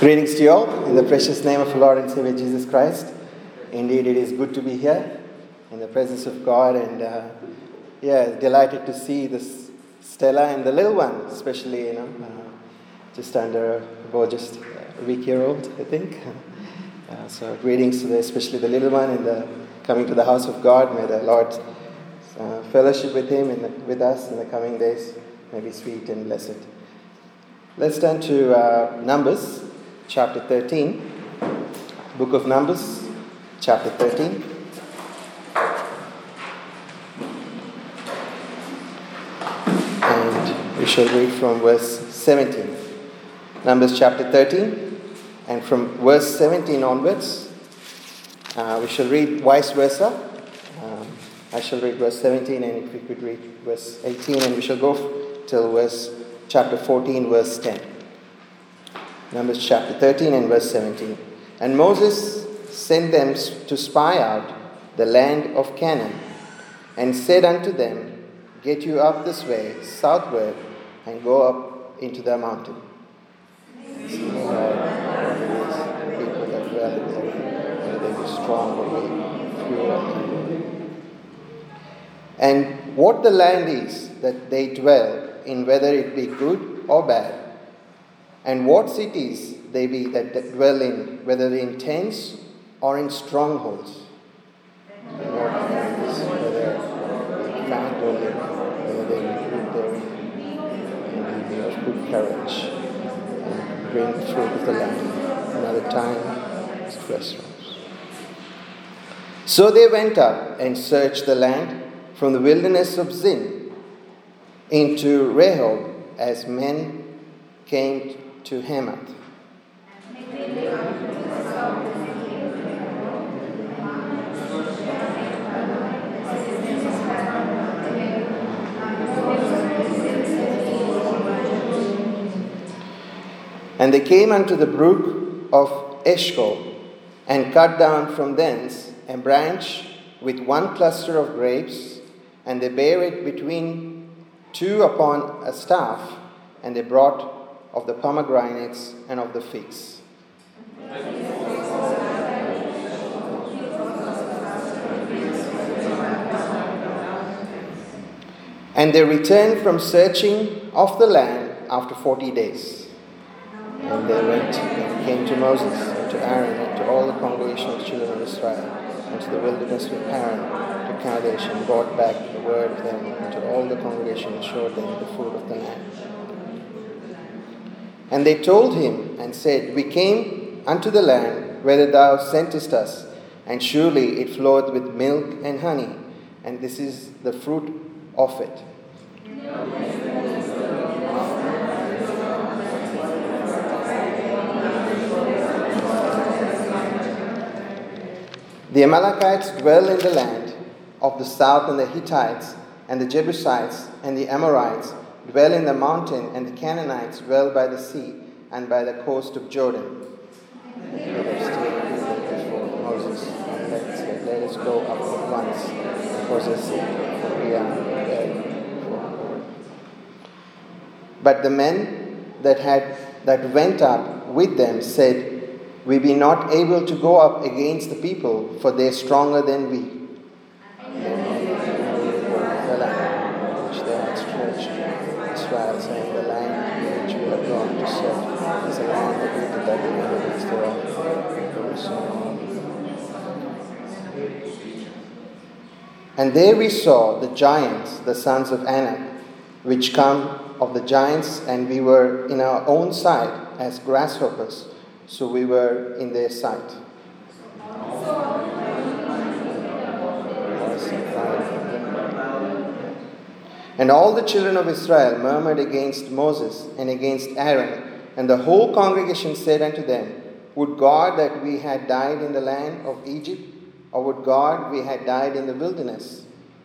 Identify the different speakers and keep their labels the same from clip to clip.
Speaker 1: Greetings to you all in the precious name of our Lord and Savior Jesus Christ. Indeed, it is good to be here in the presence of God, and delighted to see this Stella and the little one, especially just under just a week-year-old, I think. So greetings to especially the little one and coming to the house of God. May the Lord fellowship with him and with us in the coming days may be sweet and blessed. Let's turn to Numbers. Chapter 13, Book of Numbers, chapter 13. And we shall read from verse 17. Numbers chapter 13, and from verse 17 onwards, we shall read vice versa. I shall read verse 17, and if we could read verse 18, and we shall go till chapter 14, verse 10. Numbers chapter 13 and verse 17. And Moses sent them to spy out the land of Canaan, and said unto them, Get you up this way, southward, and go up into the mountain. See, Lord, the people that dwell there, they be strong, but few. And what the land is that they dwell in, whether it be good or bad, and what cities they be that dwell in, whether in tents or in strongholds. And what is, whether they can't or live, whether they be good therein, and be of good courage, and bring the fruit of the land. Another time is restaurants. So they went up and searched the land from the wilderness of Zin into Rehob, as men came to Hamath. And they came unto the brook of Eshcol, and cut down from thence a branch with one cluster of grapes, and they bare it between two upon a staff, and they brought of the pomegranates and of the figs. And they returned from searching of the land after 40 days. And they went and came to Moses and to Aaron and to all the congregation of the children of Israel, and to the wilderness of Paran, to Kadesh, and brought back the word of them unto all the congregation, and showed them the fruit of the land. And they told him and said, We came unto the land whither thou sentest us, and surely it floweth with milk and honey, and this is the fruit of it. The Amalekites dwell in the land of the south, and the Hittites, and the Jebusites, and the Amorites dwell in the mountain, and the Canaanites dwell by the sea and by the coast of Jordan. Moses, let us go up at once, because we are there. But the men that went up with them said, We be not able to go up against the people, for they are stronger than we. Israel, saying, The land which we have gone to serve is a land that the inhabitants thereof. And there we saw the giants, the sons of Anak, which come of the giants, and we were in our own sight as grasshoppers, so we were in their sight. And all the children of Israel murmured against Moses and against Aaron, and the whole congregation said unto them, Would God that we had died in the land of Egypt, or would God we had died in the wilderness?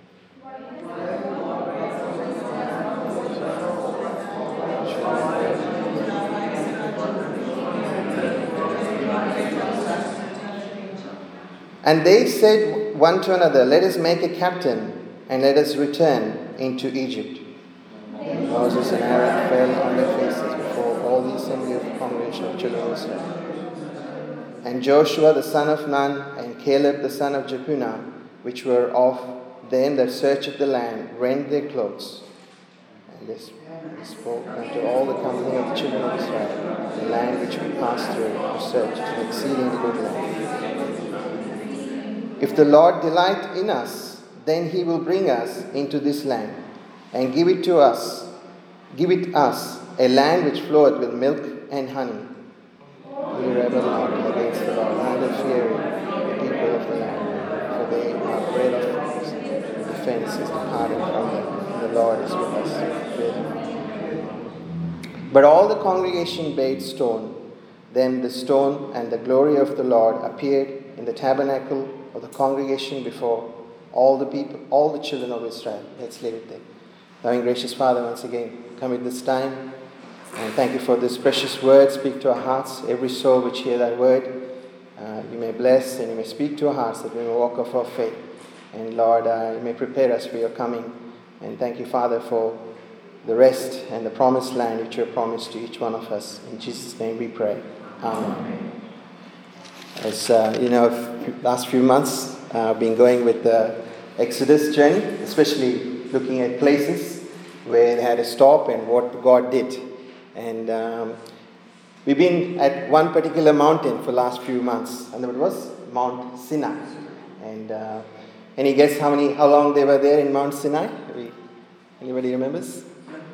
Speaker 1: And they said one to another, Let us make a captain, and let us return into Egypt. And Moses and Aaron fell on their faces before all all the assembly of the congregation of children of Israel. And Joshua the son of Nun, and Caleb the son of Jephunneh, which were of them that searched the land, rent their clothes. And they spoke unto all the company of the children of Israel, the land which we passed through to search, an exceedingly good land. If the Lord delight in us, then he will bring us into this land, and give it us, a land which floweth with milk and honey. We rebel not against the Lord, neither fearing the people of the land, for they are bread of us. The defense is departed from them, and the Lord is with us. But all the congregation bade stone. Then the stone and the glory of the Lord appeared in the tabernacle of the congregation before all the people, all the children of Israel. Let's leave it there. Loving gracious Father, once again, come at this time. And thank you for this precious word. Speak to our hearts. Every soul which hear thy word, you may bless and you may speak to our hearts that we may walk of our faith. And Lord, you may prepare us for your coming. And thank you, Father, for the rest and the promised land which you have promised to each one of us. In Jesus' name we pray. Amen. As you know, last few months I've been going with the Exodus journey, especially looking at places where they had to stop and what God did. And we've been at one particular mountain for the last few months, and it was Mount Sinai. And any guess how long they were there in Mount Sinai? Anybody remembers?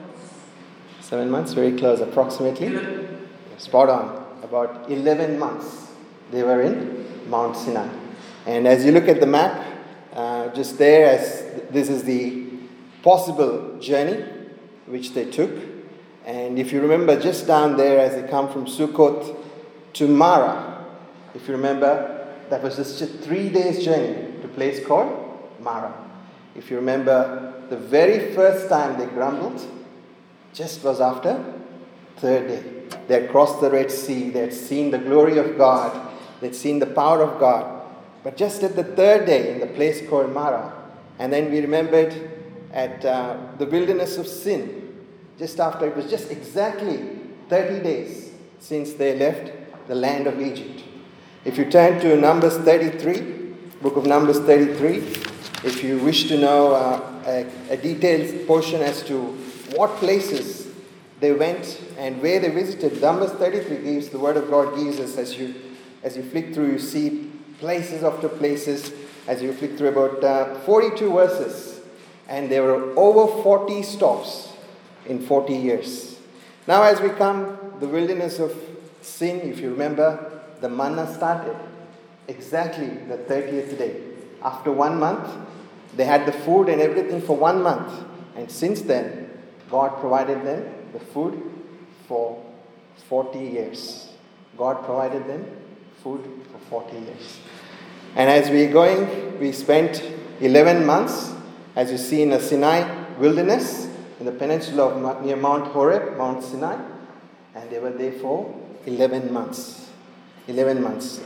Speaker 1: 7 months, very close, approximately. Spot on. About 11 months they were in Mount Sinai. And as you look at the map, just there, as this is the possible journey which they took. And if you remember, just down there as they come from Sukkot to Mara, if you remember, that was just a 3 days journey to a place called Mara. If you remember, the very first time they grumbled just was after third day. They had crossed the Red Sea, they had seen the glory of God, they had seen the power of God. But just at the third day in the place called Mara, and then we remembered at the wilderness of Sin, just after, it was just exactly 30 days since they left the land of Egypt. If you turn to Numbers 33, book of Numbers 33, if you wish to know a detailed portion as to what places they went and where they visited, Numbers 33 gives, the Word of God gives us, as you flick through, you see places after places, as you flick through about 42 verses, and there were over 40 stops in 40 years. Now as we come, the wilderness of Sin, if you remember, the manna started exactly the 30th day. After 1 month, they had the food and everything for 1 month. And since then, God provided them the food for 40 years. God provided them food for 40 years. And as we're going, we spent 11 months, as you see in the Sinai wilderness, in the peninsula of near Mount Horeb, Mount Sinai, and they were there for 11 months. 11 months.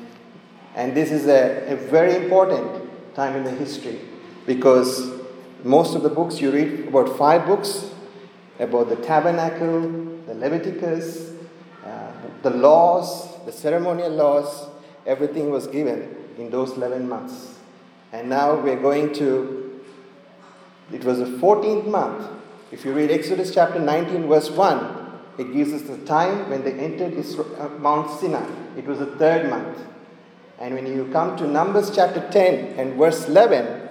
Speaker 1: And this is a very important time in the history, because most of the books you read, about 5 books, about the tabernacle, the Leviticus, the laws, the ceremonial laws, everything was given in those 11 months. And now we're going to, it was the 14th month. If you read Exodus chapter 19 verse 1, it gives us the time when they entered Mount Sinai. It was the 3rd month. And when you come to Numbers chapter 10 and verse 11,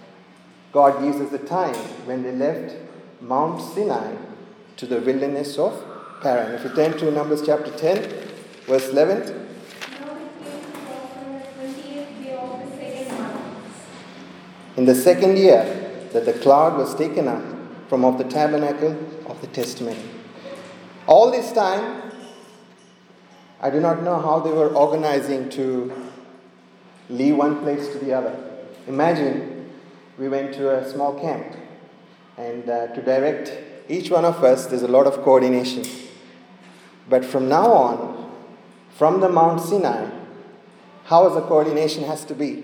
Speaker 1: God gives us the time when they left Mount Sinai to the wilderness of Paran. If you turn to Numbers chapter 10, verse 11. In the 2nd year that the cloud was taken up from off the tabernacle of the testimony. All this time, I do not know how they were organizing to leave one place to the other. Imagine we went to a small camp, and to direct each one of us, there's a lot of coordination. But from now on, from the Mount Sinai, how the coordination has to be?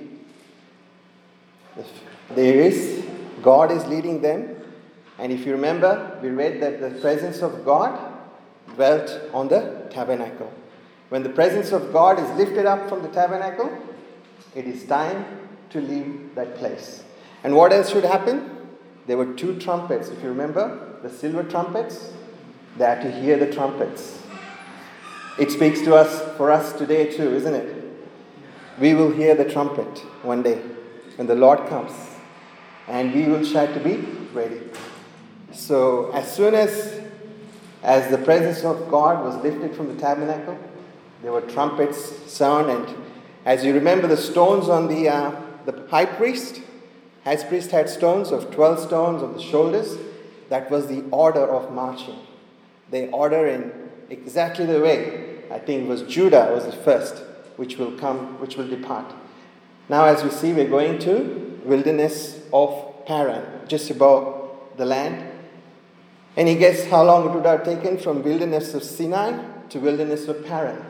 Speaker 1: God is leading them. And if you remember, we read that the presence of God dwelt on the tabernacle. When the presence of God is lifted up from the tabernacle, it is time to leave that place. And what else should happen? There were 2 trumpets. If you remember, the silver trumpets, they had to hear the trumpets. It speaks to us, for us today too, isn't it? We will hear the trumpet one day when the Lord comes, and we will try to be ready. So as soon as the presence of God was lifted from the tabernacle, there were trumpets sound, and as you remember, the stones on the high priest had stones of 12 stones on the shoulders. That was the order of marching. They order in exactly the way. I think it was Judah was the first, which will depart. Now, as we see, we're going to wilderness of Paran, just above the land. Any guess how long it would have taken from wilderness of Sinai to wilderness of Paran?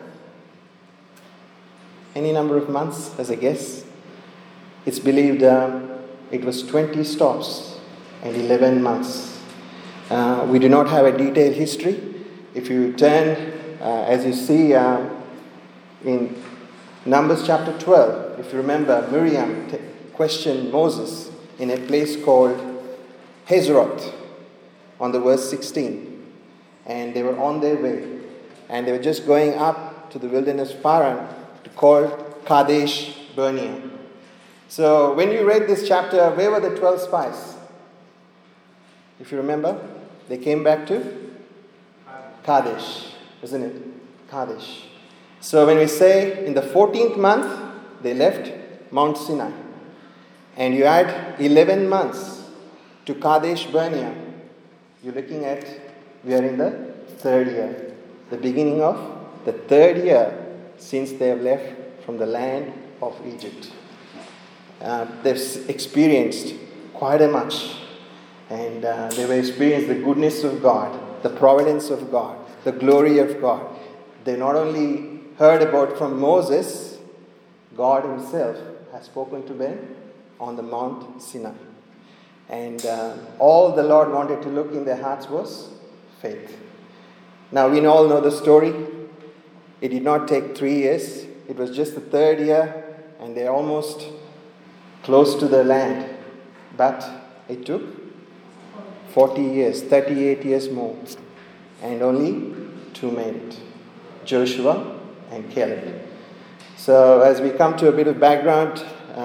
Speaker 1: Any number of months as a guess? It's believed it was 20 stops and 11 months. We do not have a detailed history. If you turn, as you see in Numbers chapter 12, if you remember, Miriam questioned Moses in a place called Hazeroth on the verse 16. And they were on their way. And they were just going up to the wilderness of Paran to call Kadesh Barnea. So when you read this chapter, where were the 12 spies? If you remember, they came back to Kadesh, isn't it? Kadesh. So when we say in the 14th month, they left Mount Sinai. And you add 11 months to Kadesh Barnea, you're looking at, we are in the 3rd year. The beginning of the 3rd year since they have left from the land of Egypt. They've experienced quite a much. And they've experienced the goodness of God, the providence of God, the glory of God. They not only heard about from Moses, God himself has spoken to them on the Mount Sinai. And all the Lord wanted to look in their hearts was faith. Now we all know the story. It did not take 3 years. It was just the 3rd year, and they're almost close to the land. But it took 40 years, 38 years more. And only 2 made it, Joshua and Caleb. So as we come to a bit of background,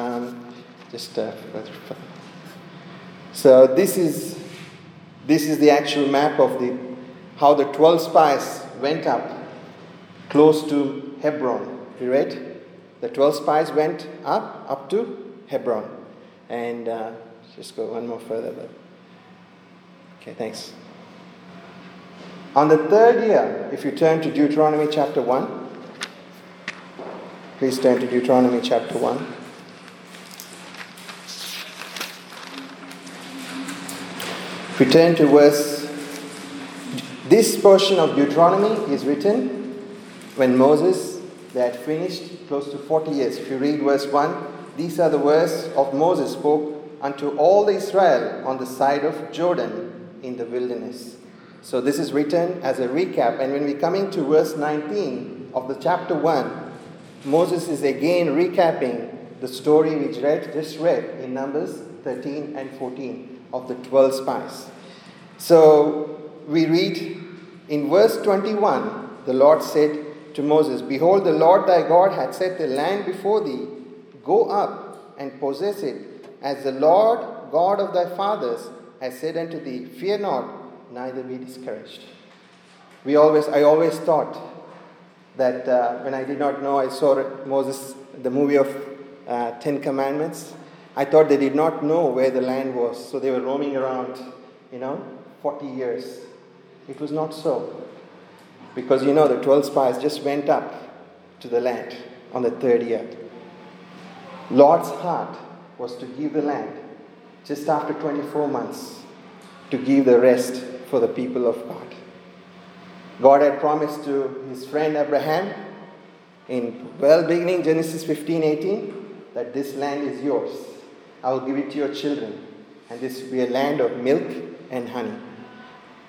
Speaker 1: so this is the actual map of how the 12 spies went up close to Hebron. You read? The 12 spies went up to Hebron. And just go one more further. Okay, thanks. On the 3rd year, if you turn to Deuteronomy chapter 1, please turn to Deuteronomy chapter 1. If you turn to this portion of Deuteronomy is written when Moses, they had finished close to 40 years. If you read verse 1, these are the words of Moses spoke unto all the Israel on the side of Jordan in the wilderness. So this is written as a recap. And when we come into verse 19 of the chapter 1, Moses is again recapping the story which just read in Numbers 13 and 14 of the 12 spies. So we read in verse 21, the Lord said to Moses, Behold, the Lord thy God hath set the land before thee. Go up and possess it, as the Lord God of thy fathers has said unto thee. Fear not, neither be discouraged. I always thought that when I did not know, I saw Moses, the movie of 10 Commandments. I thought they did not know where the land was, so they were roaming around, 40 years. It was not so. Because the 12 spies just went up to the land on the 3rd year. Lord's heart was to give the land just after 24 months, to give the rest for the people of God. God had promised to his friend Abraham in beginning Genesis 15:18 that this land is yours. I will give it to your children, and this will be a land of milk and honey.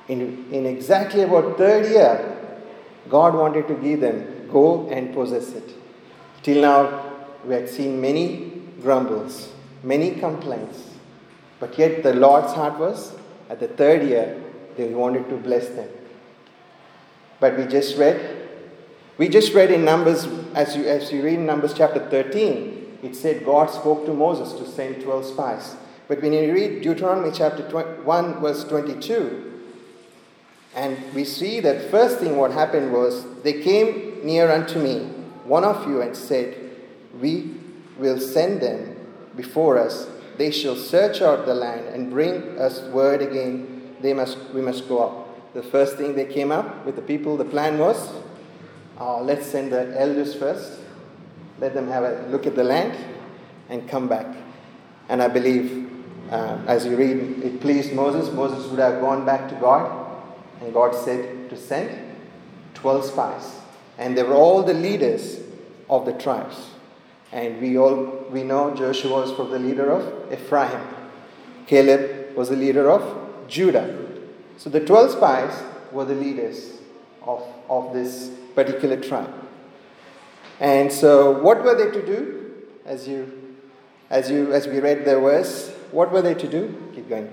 Speaker 1: In exactly about third year, God wanted to give them, go and possess it. Till now, we had seen many grumbles, many complaints. But yet the Lord's heart was, at the third year, they wanted to bless them. But we just read in Numbers, as you read in Numbers chapter 13, it said God spoke to Moses to send 12 spies. But when you read Deuteronomy chapter 1 verse 22, and we see that first thing what happened was, they came near unto me, one of you, and said, we will send them before us. They shall search out the land and bring us word again. We must go up. The first thing they came up with the people, the plan was, let's send the elders first. Let them have a look at the land and come back. And I believe, as you read, it pleased Moses. Moses would have gone back to God. And God said to send 12 spies. And they were all the leaders of the tribes. And we know Joshua was from the leader of Ephraim. Caleb was the leader of Judah. So the 12 spies were the leaders of this particular tribe. And so what were they to do? As we read the verse, what were they to do? Keep going.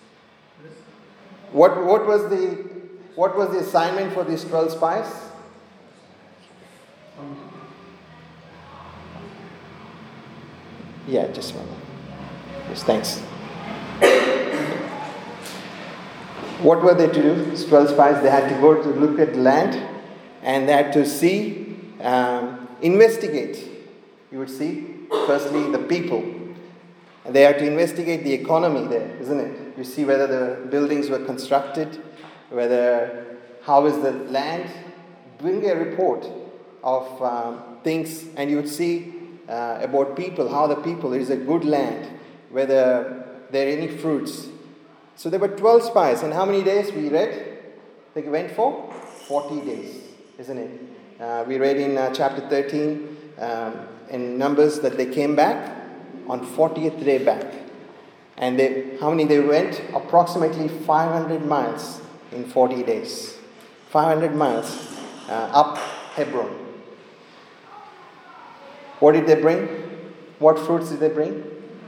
Speaker 1: What was the assignment for these 12 spies? Yeah, just one minute. Yes, thanks. What were they to do? These 12 spies, they had to go to look at land, and they had to see, investigate. You would see, firstly, the people. And they had to investigate the economy there, isn't it? You see whether the buildings were constructed, how is the land. Bring a report of things, and you would see about people, how the people, is a good land, whether there are any fruits. So there were 12 spies, and how many days we read? They went for 40 days, isn't it? We read in chapter 13 in Numbers that they came back on 40th day back. And how many they went? Approximately 500 miles in 40 days. 500 miles up Hebron. What did they bring? What fruits did they bring?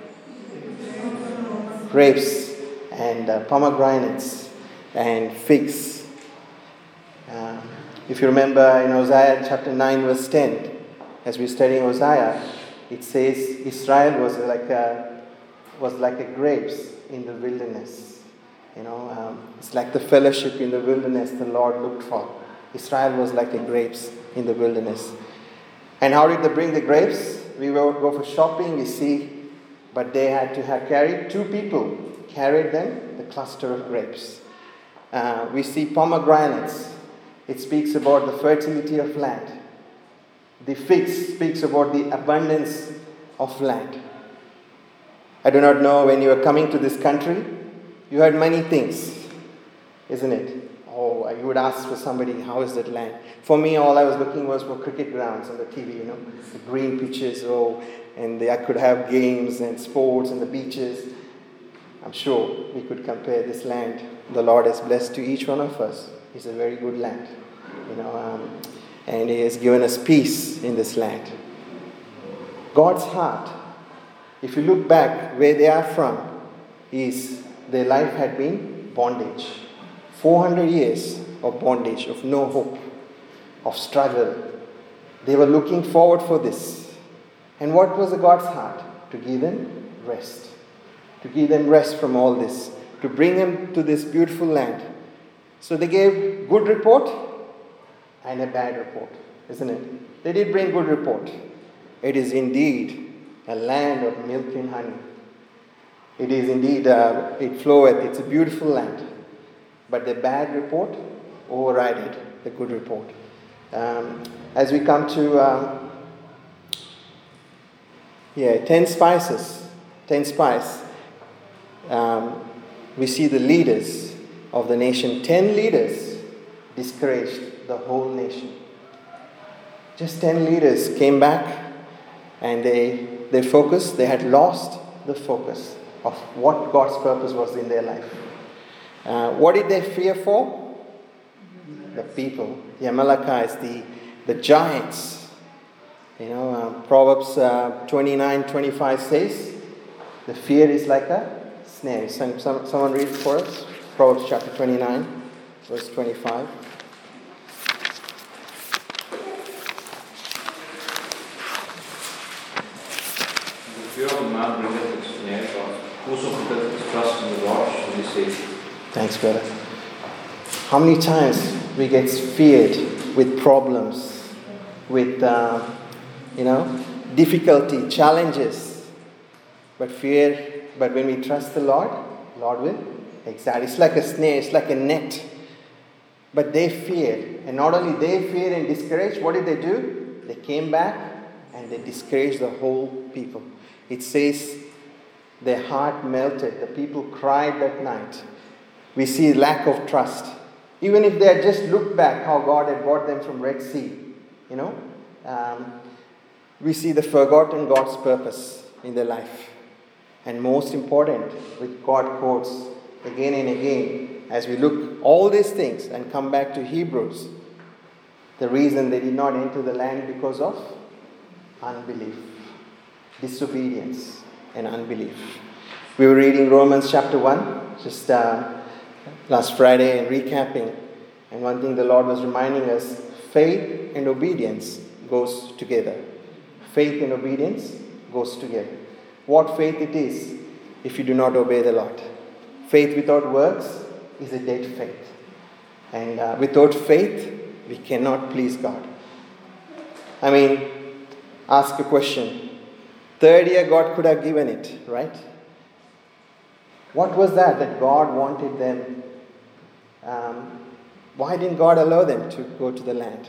Speaker 1: Grapes and pomegranates and figs. If you remember in Hosea chapter 9 verse 10, as we're studying Hosea, it says Israel was like a grapes in the wilderness. It's like the fellowship in the wilderness the Lord looked for. Israel was like a grapes in the wilderness. And how did they bring the grapes? We will go for shopping, we see, but they had to have carried, 2 people carried them, the cluster of grapes. We see pomegranates. It speaks about the fertility of land. The figs speaks about the abundance of land. I do not know, when you are coming to this country, you heard many things, isn't it? You would ask for somebody, how is that land? For me, all I was looking was for cricket grounds on the TV, the green pitches, and I could have games and sports and the beaches. I'm sure we could compare this land the Lord has blessed to each one of us. It's a very good land, and He has given us peace in this land. God's heart, if you look back where they are from, is their life had been bondage. 400 years of bondage, of no hope, of struggle. They were looking forward for this. And what was the God's heart? To give them rest. To give them rest from all this. To bring them to this beautiful land. So they gave good report and a bad report, isn't it? They did bring good report. It is indeed a land of milk and honey. It is indeed, it floweth. It's a beautiful land. But the bad report overrided the good report. As we come to 10 spices, 10 spies, we see the leaders of the nation. 10 leaders discouraged the whole nation. Just 10 leaders came back, and they focused. They had lost the focus of what God's purpose was in their life. What did they fear for? The people, the Amalekites, the giants. Proverbs 29:25 says, the fear is like a snare. Someone read it for us. Proverbs chapter 29, verse 25.
Speaker 2: The fear of man bringeth a snare, but whoso putteth his trust in the Lord shall be saved.
Speaker 1: Thanks, brother. How many times we get feared with problems, with difficulty, challenges, but when we trust the Lord will exalt. It's like a snare, it's like a net. But they feared, and not only they feared and discouraged, what did they do? They came back and they discouraged the whole people. It says their heart melted. The people cried that night. We see lack of trust. Even if they had just looked back how God had brought them from Red Sea, we see the forgotten God's purpose in their life. And most important, which God quotes again and again, as we look all these things and come back to Hebrews, the reason they did not enter the land because of unbelief, disobedience and unbelief. We were reading Romans chapter 1 just last Friday and recapping. And one thing the Lord was reminding us, faith and obedience goes together. Faith and obedience goes together. What faith it is if you do not obey the Lord. Faith without works is a dead faith. And without faith, we cannot please God. Ask a question. Third year, God could have given it, right? What was that God wanted them? Why didn't God allow them to go to the land?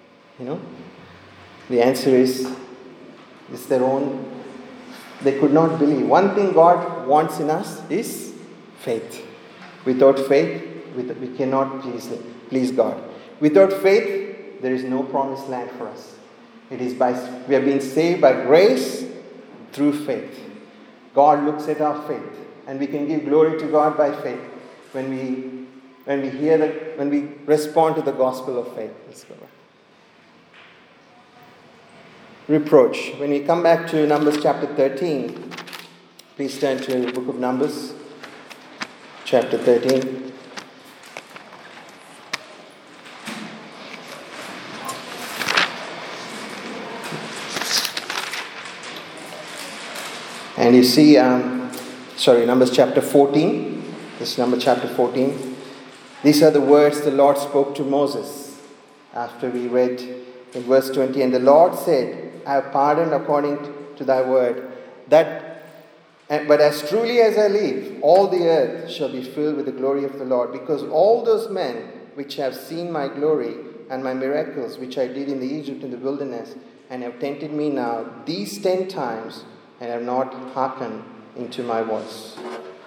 Speaker 1: The answer is, it's their own. They could not believe. One thing God wants in us is faith. Without faith, we cannot please God. Without faith, there is no promised land for us. We have been saved by grace through faith. God looks at our faith, and we can give glory to God by faith when we respond to the gospel of faith. Let's go back. Reproach. When we come back to Numbers chapter 13, please turn to the book of Numbers, chapter 13. And you see, Numbers chapter 14. This is Numbers chapter 14. These are the words the Lord spoke to Moses after we read in verse 20. And the Lord said, I have pardoned according to thy word, but as truly as I live, all the earth shall be filled with the glory of the Lord, because all those men which have seen my glory and my miracles which I did in the Egypt in the wilderness, and have tempted me now these 10 times, and have not hearkened into my voice.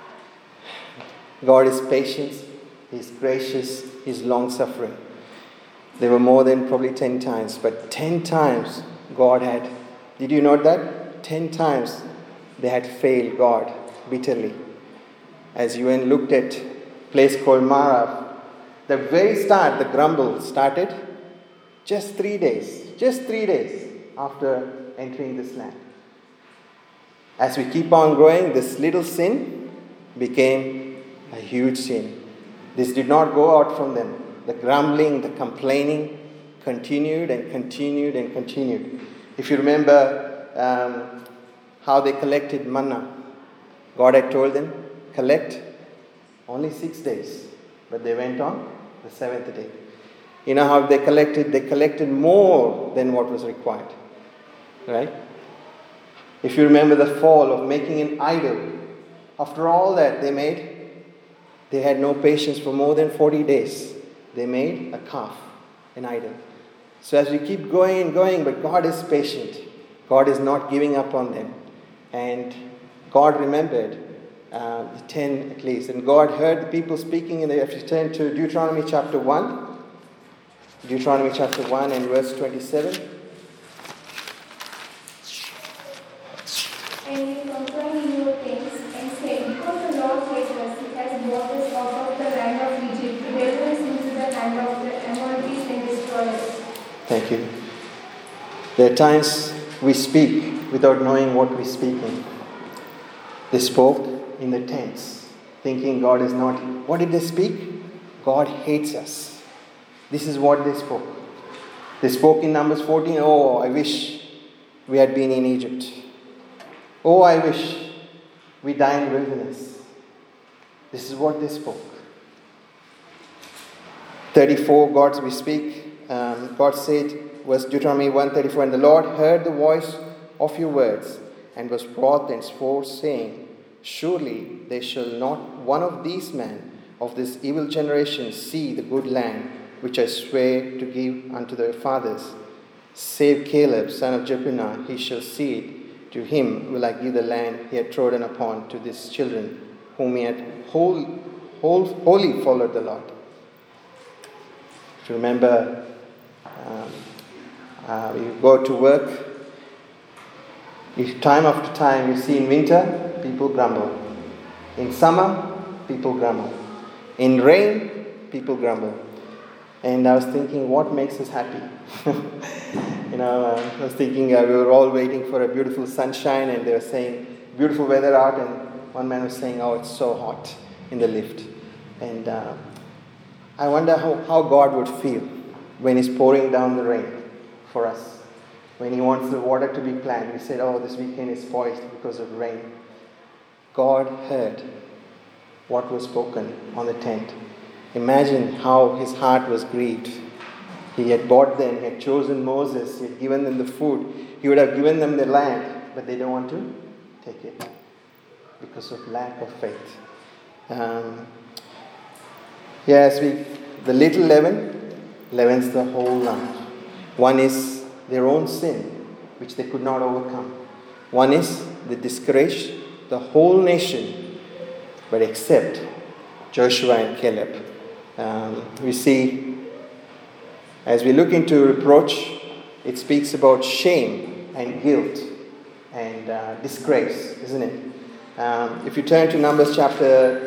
Speaker 1: God is patient, He is gracious, He is long-suffering. There were more than probably 10 times, but 10 times God had, did you note that? 10 times they had failed God bitterly. As you went looked at a place called Marah, the very start, the grumble started just 3 days after entering this land. As we keep on growing, this little sin became a huge sin. This did not go out from them. The grumbling, the complaining continued and continued and continued. If you remember how they collected manna, God had told them, collect only 6 days. But they went on the 7th day. You know how they collected? They collected more than what was required. Right? If you remember the fall of making an idol, after all that they had no patience for more than 40 days. They made a calf, an idol. So as we keep going and going, but God is patient. God is not giving up on them. And God remembered the 10 at least. And God heard the people speaking if you turn to Deuteronomy chapter 1. Deuteronomy chapter 1 and verse 27.
Speaker 3: And you complain in your things and say, because the Lord hates us, He has brought us out of the land and of the Amorites they destroy us.
Speaker 1: Thank you. There are times we speak without knowing what we're speaking. They spoke in the tents, thinking God is not. What did they speak? God hates us. This is what they spoke. They spoke in Numbers 14, oh, I wish we had been in Egypt. Oh, I wish we died in the wilderness. This is what they spoke. 34, God said, verse Deuteronomy 1:34, and the Lord heard the voice of your words, and was wroth thenceforth, saying, surely there shall not one of these men of this evil generation see the good land which I swear to give unto their fathers, save Caleb, son of Jephunneh, he shall see it. To him will I give the land he had trodden upon, to his children, whom he had wholly followed the Lord. If you remember, you go to work, time after time you see in winter, people grumble. In summer, people grumble. In rain, people grumble. And I was thinking, what makes us happy? I was thinking we were all waiting for a beautiful sunshine, and they were saying, beautiful weather out, and one man was saying, oh, it's so hot in the lift. And I wonder how God would feel when He's pouring down the rain for us. When He wants the water to be planned. We said, oh, this weekend is spoiled because of rain. God heard what was spoken on the tent. Imagine how His heart was grieved. He had bought them, He had chosen Moses, He had given them the food. He would have given them the land, but they don't want to take it because of lack of faith. The little leavens the whole lump. One is their own sin, which they could not overcome. One is they discouraged the whole nation, but except Joshua and Caleb. We see, as we look into reproach, it speaks about shame and guilt and disgrace, isn't it? If you turn to Numbers chapter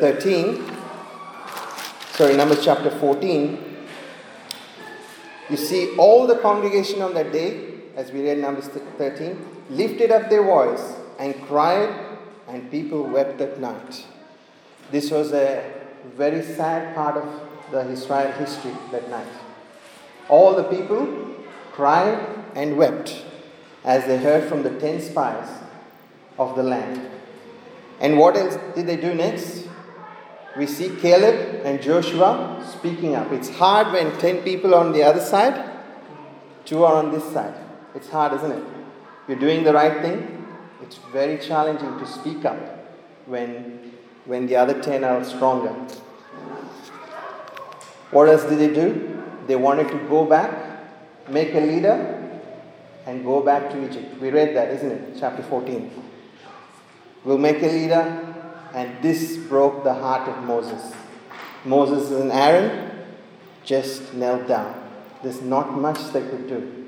Speaker 1: 14, you see all the congregation on that day, as we read Numbers 13, lifted up their voice and cried, and people wept at night. This was a very sad part of the Israel history that night. All the people cried and wept as they heard from the 10 spies of the land. And what else did they do next? We see Caleb and Joshua speaking up. It's hard when 10 people are on the other side, 2 are on this side. It's hard, isn't it? You're doing the right thing. It's very challenging to speak up when the other 10 are stronger. What else did they do? They wanted to go back, make a leader, and go back to Egypt. We read that, isn't it? Chapter 14. We'll make a leader, and this broke the heart of Moses. Moses and Aaron just knelt down. There's not much they could do.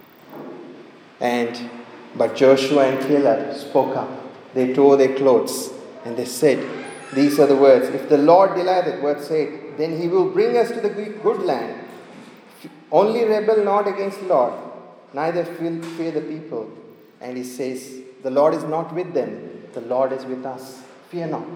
Speaker 1: But Joshua and Caleb spoke up. They tore their clothes, and they said, these are the words. If the Lord delighteth, word said, then He will bring us to the good land. Only rebel not against the Lord, neither fear the people. And He says, the Lord is not with them, the Lord is with us. Fear not.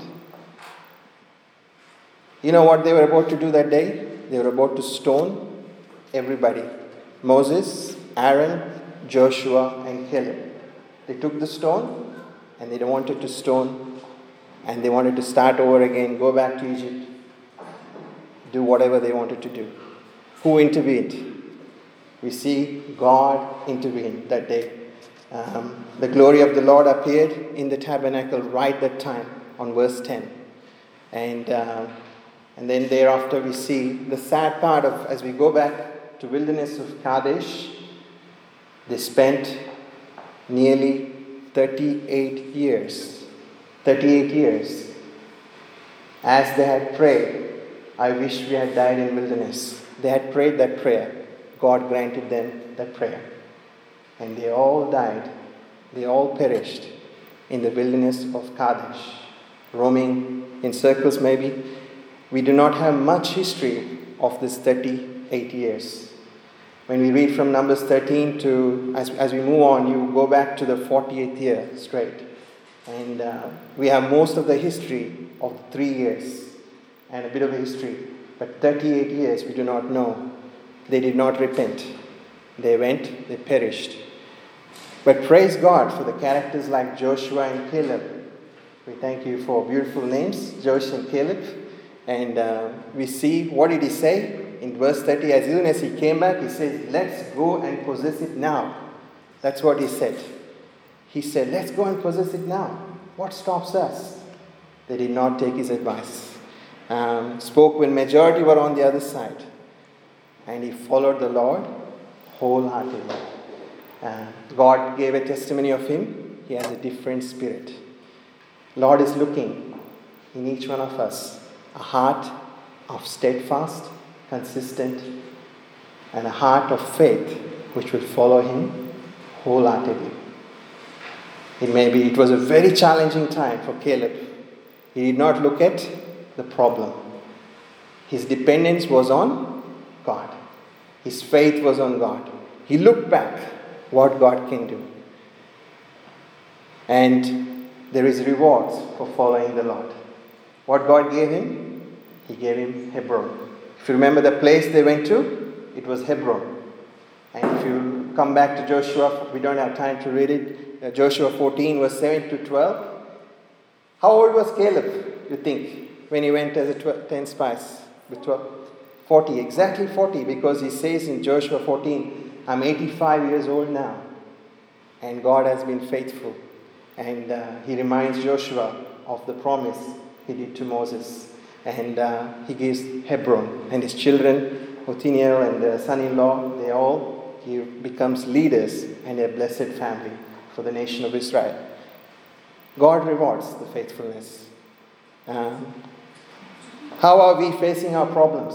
Speaker 1: You know what they were about to do that day? They were about to stone everybody. Moses, Aaron, Joshua, and Caleb. They took the stone, and they wanted to stone, and they wanted to start over again, go back to Egypt, do whatever they wanted to do. Who intervened? We see God intervened that day. The glory of the Lord appeared in the tabernacle right that time on verse 10. And then thereafter we see the sad part of, as we go back to wilderness of Kadesh, they spent nearly 38 years. 38 years. As they had prayed, I wish we had died in wilderness. They had prayed that prayer. God granted them that prayer. And they all died. They all perished in the wilderness of Kadesh, roaming in circles maybe. We do not have much history of this 38 years. When we read from Numbers 13 to, as we move on, you go back to the 48th year straight. And we have most of the history of 3 years and a bit of history. But 38 years we do not know. They did not repent. They went, they perished. But praise God for the characters like Joshua and Caleb. We thank you for beautiful names, Joshua and Caleb. And we see, what did he say? In verse 30, as soon as he came back, he said, let's go and possess it now. That's what he said. He said, let's go and possess it now. What stops us? They did not take his advice. Spoke when majority were on the other side. And he followed the Lord wholeheartedly. God gave a testimony of him. He has a different spirit. Lord is looking in each one of us a heart of steadfast, consistent, and a heart of faith which will follow him wholeheartedly. It was a very challenging time for Caleb. He did not look at the problem. His dependence was on God. His faith was on God. He looked back what God can do. And there is rewards for following the Lord. What God gave him? He gave him Hebron. If you remember the place they went to, it was Hebron. And if you come back to Joshua, we don't have time to read it. Joshua 14 verse 7 to 12. How old was Caleb, you think, when he went as a 10 spies? With 12? 40, exactly 40, because he says in Joshua 14, I'm 85 years old now. And God has been faithful. And he reminds Joshua of the promise he did to Moses. And he gives Hebron. And his children, Othniel and the son-in-law, he becomes leaders and a blessed family for the nation of Israel. God rewards the faithfulness. How are we facing our problems?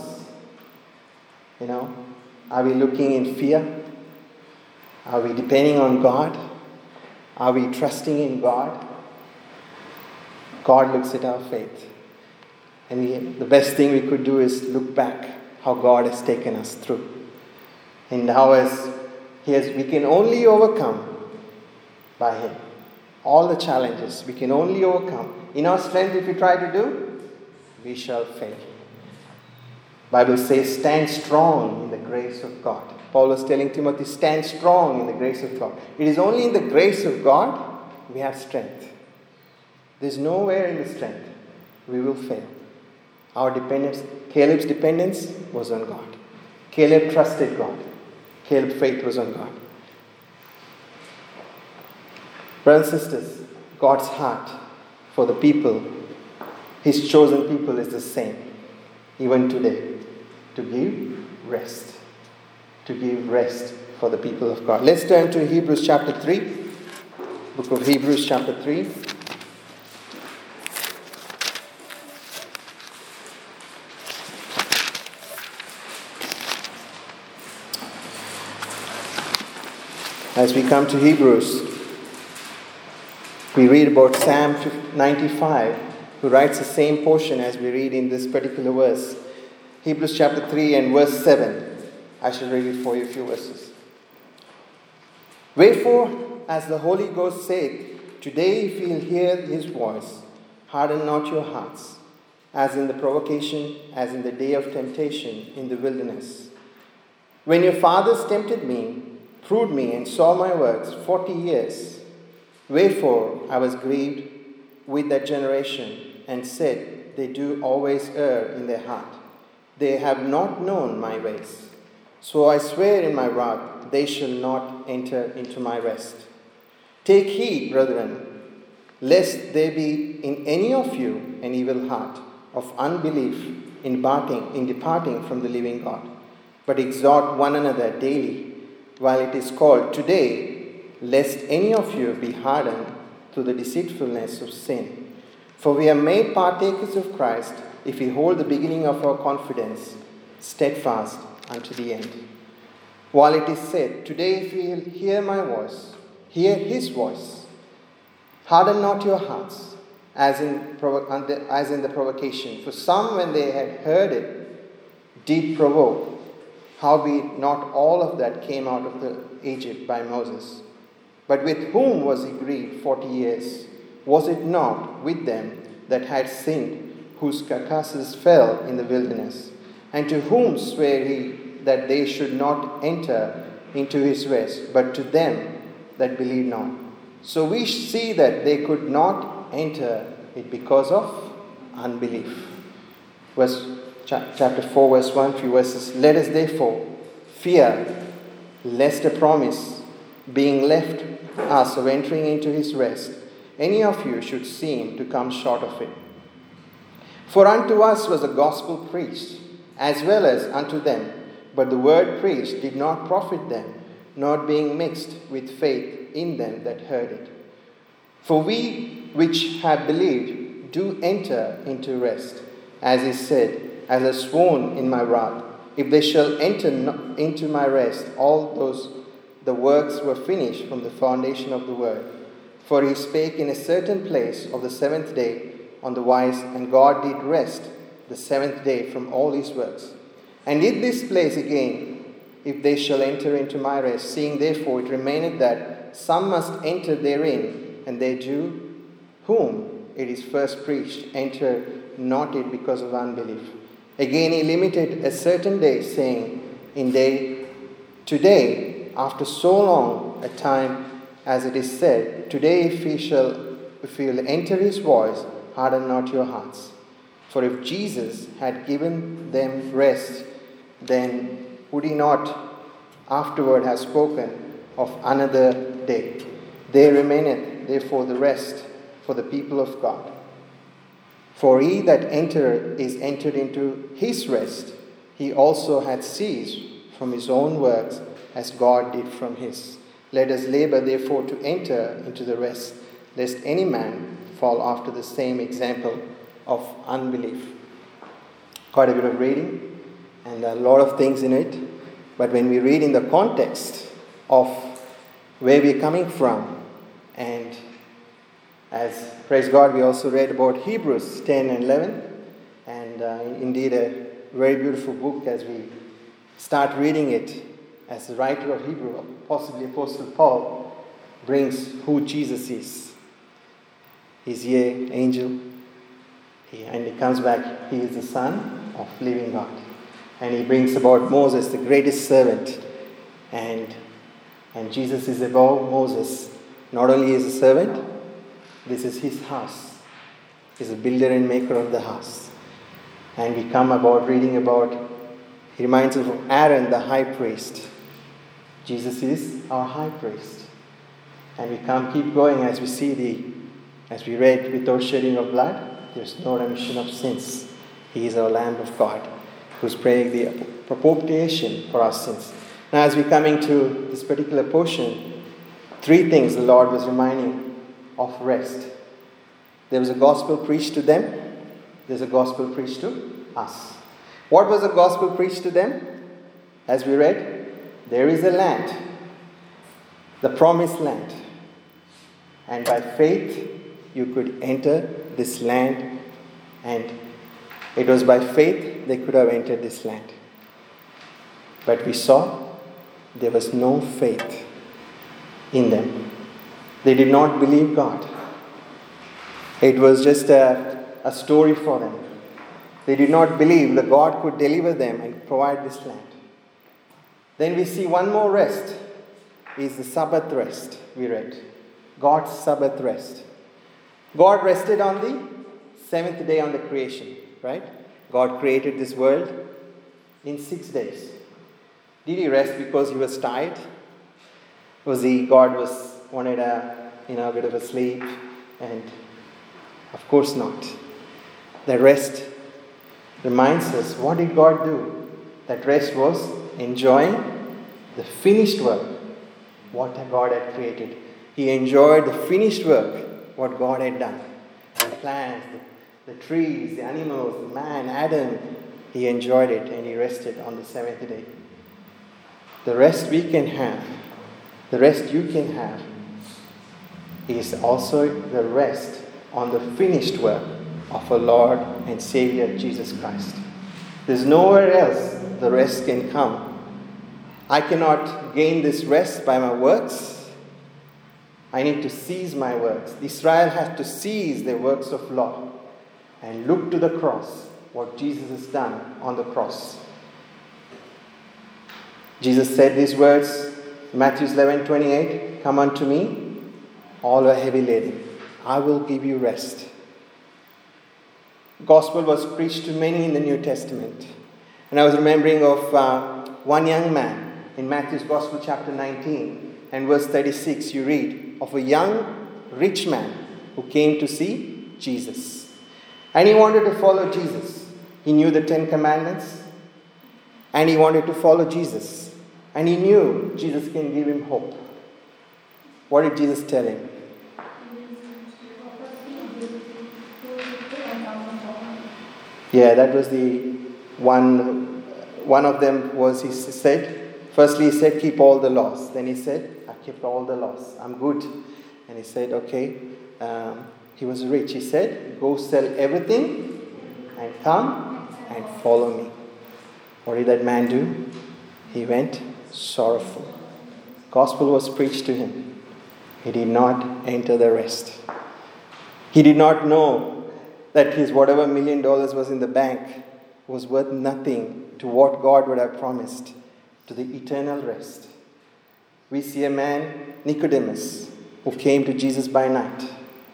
Speaker 1: Are we looking in fear? Are we depending on God? Are we trusting in God? God looks at our faith. And the best thing we could do is look back how God has taken us through. And how we can only overcome by Him. All the challenges we can only overcome. In our strength, if we try to do, we shall fail. Bible says, stand strong in the grace of God. Paul was telling Timothy, stand strong in the grace of God. It is only in the grace of God we have strength. There's nowhere in the strength we will fail. Our dependence, Caleb's dependence was on God. Caleb trusted God. Caleb's faith was on God. Brothers and sisters, God's heart for the people, His chosen people, is the same, even today, to give rest. To give rest for the people of God. Let's turn to Hebrews chapter 3. Book of Hebrews chapter 3. As we come to Hebrews, we read about Psalm 95, who writes the same portion as we read in this particular verse. Hebrews chapter 3 and verse 7. I shall read it for you, a few verses. Wherefore, as the Holy Ghost saith, today if ye will hear His voice, harden not your hearts, as in the provocation, as in the day of temptation in the wilderness. When your fathers tempted me, proved me, and saw my works 40 years. Wherefore I was grieved with that generation, and said, they do always err in their heart. They have not known my ways. So I swear in my wrath, they shall not enter into my rest. Take heed, brethren, lest there be in any of you an evil heart of unbelief in departing from the living God. But exhort one another daily, while it is called today, lest any of you be hardened through the deceitfulness of sin. For we are made partakers of Christ, if we hold the beginning of our confidence steadfast unto the end. While it is said, today if ye will hear my voice, hear His voice, harden not your hearts, as in the provocation. For some, when they had heard it, did provoke, howbeit not all of that came out of the Egypt by Moses. But with whom was he grieved 40 years? Was it not with them that had sinned, whose carcasses fell in the wilderness? And to whom sware he that they should not enter into his rest, but to them that believe not? So we see that they could not enter it because of unbelief. Chapter 4, verse 1, few verses. Let us therefore fear, lest a promise being left us of entering into his rest, any of you should seem to come short of it. For unto us was the gospel preached, as well as unto them. But the word preached did not profit them, not being mixed with faith in them that heard it. For we which have believed do enter into rest, as is said, as I sworn in my wrath, if they shall enter into my rest, the works were finished from the foundation of the world. For he spake in a certain place of the seventh day on the wise, and God did rest the seventh day from all his works. And in this place again, if they shall enter into my rest, seeing therefore it remaineth that some must enter therein, and they do, whom it is first preached, enter not it because of unbelief. Again he limited a certain day, saying, today, after so long a time, as it is said, today if you will enter his voice, harden not your hearts. For if Jesus had given them rest, then would he not afterward have spoken of another day? There remaineth therefore the rest for the people of God. For he that entereth is entered into his rest. He also had ceased from his own works, as God did from his. Let us labor therefore to enter into the rest, lest any man fall after the same example of unbelief. Quite a bit of reading and a lot of things in it. But when we read in the context of where we're coming from, and as, praise God, we also read about Hebrews 10 and 11, and indeed a very beautiful book as we start reading it, as the writer of Hebrew, possibly Apostle Paul, brings who Jesus is. He's here, angel, and he comes back, he is the Son of living God. And he brings about Moses, the greatest servant, and Jesus is above Moses. Not only is a servant, this is his house. He's a builder and maker of the house. And we come about reading about, he reminds us of Aaron, the high priest. Jesus is our high priest. And we keep going as we see as we read, without shedding of blood, there's no remission of sins. He is our Lamb of God, who's praying the propitiation for our sins. Now as we're coming to this particular portion, three things the Lord was reminding of rest. There was a gospel preached to them. There's a gospel preached to us. What was the gospel preached to them? As we read, there is a land, the promised land. And by faith, you could enter this land. And it was by faith they could have entered this land. But we saw there was no faith in them. They did not believe God. It was just a story for them. They did not believe that God could deliver them and provide this land. Then we see one more rest, is the Sabbath rest we read. God's Sabbath rest. God rested on the seventh day on the creation, right? God created this world in 6 days. Did he rest because he was tired? God wanted a bit of a sleep? And of course not. The rest reminds us, what did God do? That rest was enjoying the finished work, what God had created. He enjoyed the finished work, what God had done. The plants, the trees, the animals, the man, Adam, he enjoyed it and he rested on the seventh day. The rest we can have, the rest you can have, is also the rest on the finished work of our Lord and Savior Jesus Christ. There's nowhere else the rest can come. I cannot gain this rest by my works. I need to cease my works. Israel has to cease their works of law and look to the cross, what Jesus has done on the cross. Jesus said these words, Matthew 11:28, "Come unto me, all who are heavy laden. I will give you rest." Gospel was preached to many in the New Testament. And I was remembering of one young man in Matthew's Gospel chapter 19 and verse 36. You read of a young rich man who came to see Jesus. And he wanted to follow Jesus. He knew the 10 Commandments and he wanted to follow Jesus. And he knew Jesus can give him hope. What did Jesus tell him? Yeah, that was the one. One of them was, he said, firstly he said, keep all the laws. Then he said, I kept all the laws. I'm good. And he said, okay. He was rich. He said, go sell everything and come and follow me. What did that man do? He went sorrowful. Gospel was preached to him. He did not enter the rest. He did not know that his whatever $1 million was in the bank was worth nothing to what God would have promised, to the eternal rest. We see a man, Nicodemus, who came to Jesus by night.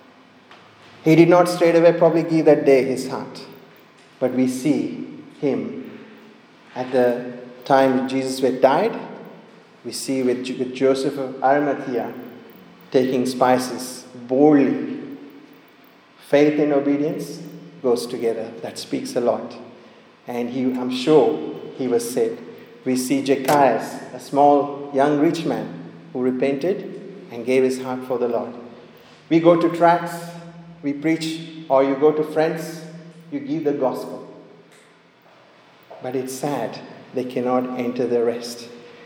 Speaker 1: He did not straight away probably give that day his heart. But we see him at the time Jesus died. We see with Joseph of Arimathea taking spices boldly. Faith and obedience goes together. That speaks a lot. And I'm sure he was saved. We see Zacchaeus, a small young rich man who repented and gave his heart for the Lord. We go to tracts, we preach, or you go to friends, you give the gospel. But it's sad, they cannot enter the rest.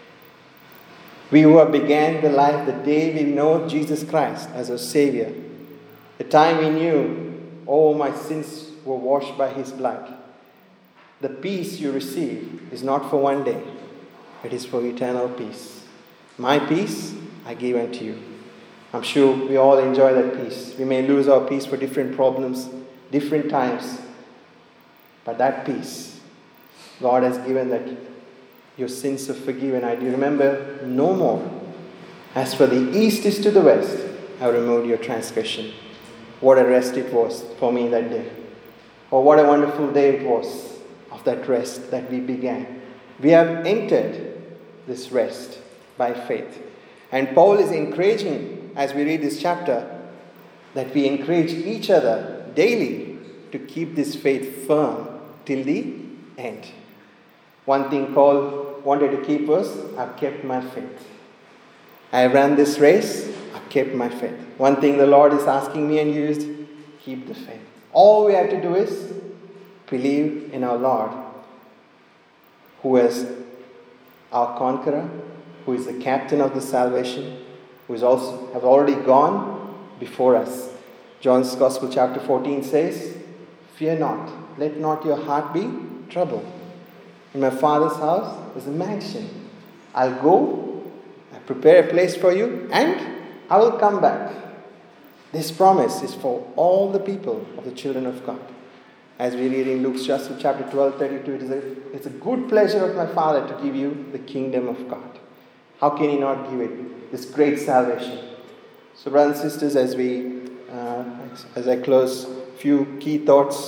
Speaker 1: We who have began the life the day we know Jesus Christ as our Savior, the time we knew, oh, my sins were washed by His blood. The peace you receive is not for one day. It is for eternal peace. My peace I give unto you. I'm sure we all enjoy that peace. We may lose our peace for different problems, different times. But that peace, God has given that your sins are forgiven. I do remember no more. As for the east is to the west, I removed your transgression. What a rest it was for me that day. Oh, what a wonderful day it was of that rest that we began. We have entered this rest by faith. And Paul is encouraging, as we read this chapter, that we encourage each other daily to keep this faith firm till the end. One thing Paul wanted to keep was, I've kept my faith. I ran this race, I've kept my faith. One thing the Lord is asking me and you is, keep the faith. All we have to do is believe in our Lord, who is our conqueror, who is the captain of the salvation, who is also has already gone before us. John's Gospel chapter 14 says, fear not, let not your heart be troubled. In my Father's house is a mansion. I'll go, I prepare a place for you, and I will come back. This promise is for all the people of the children of God. As we read in Luke's Gospel chapter 12:32, it's a good pleasure of my Father to give you the kingdom of God. How can He not give it? This great salvation. So, brothers and sisters, as I close, few key thoughts.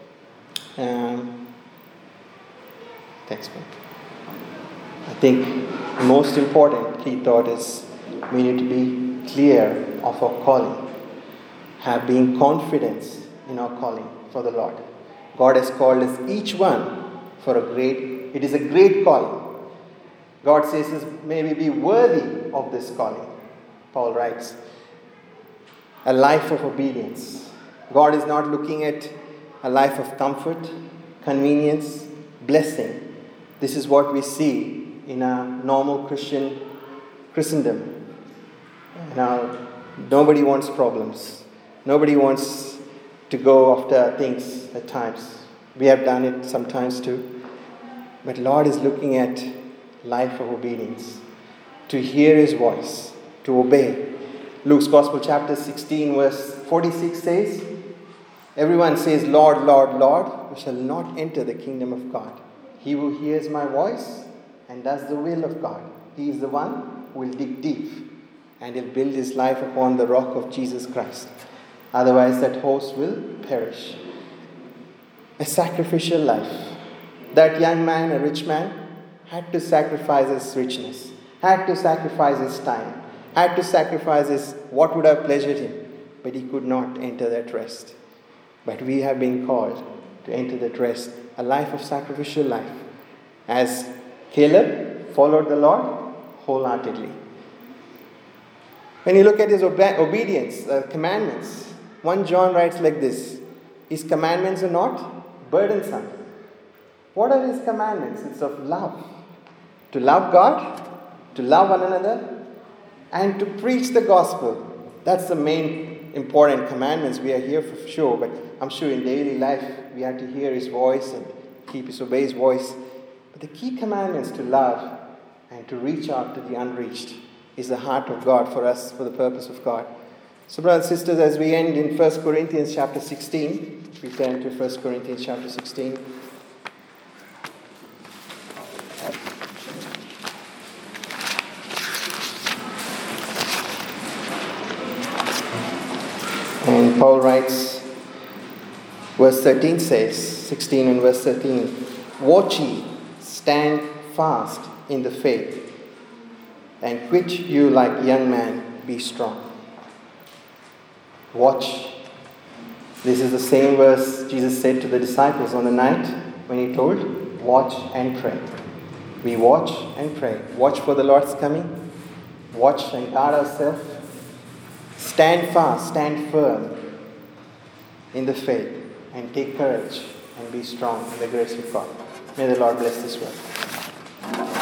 Speaker 1: Thanks, man. I think the most important key thought is we need to be clear of our calling. Have being confidence in our calling for the Lord. God has called us each one for it is a great calling. God says us, may we be worthy of this calling. Paul writes, a life of obedience. God is not looking at a life of comfort, convenience, blessing. This is what we see in our normal Christendom. Nobody wants problems. Nobody wants to go after things at times. We have done it sometimes too. But Lord is looking at life of obedience, to hear His voice, to obey. Luke's Gospel chapter 16 verse 46 says, everyone says, Lord, Lord, Lord, we shall not enter the kingdom of God. He who hears my voice and does the will of God, he is the one who will dig deep and he'll build his life upon the rock of Jesus Christ. Otherwise that host will perish. A sacrificial life. That young man, a rich man, had to sacrifice his richness, had to sacrifice his time, had to sacrifice what would have pleasured him, but he could not enter that rest. But we have been called to enter that rest, a life of sacrificial life, as Caleb followed the Lord wholeheartedly. When you look at his obedience, commandments, 1 John writes like this, his commandments are not burdensome. What are his commandments? It's of love. To love God, to love one another, and to preach the gospel. That's the main important commandments. We are here for sure, but I'm sure in daily life we have to hear His voice and obey His voice. But the key commandments to love and to reach out to the unreached is the heart of God for us, for the purpose of God. So brothers and sisters, as we end in 1 Corinthians chapter 16, we turn to 1 Corinthians chapter 16. And Paul writes, verse 13 says, 16 and verse 13, watch ye, stand fast in the faith, and quit you like young men, be strong. Watch. This is the same verse Jesus said to the disciples on the night when He told, watch and pray. We watch and pray. Watch for the Lord's coming. Watch and guard ourselves. Stand fast, stand firm in the faith, and take courage and be strong in the grace of God. May the Lord bless this word.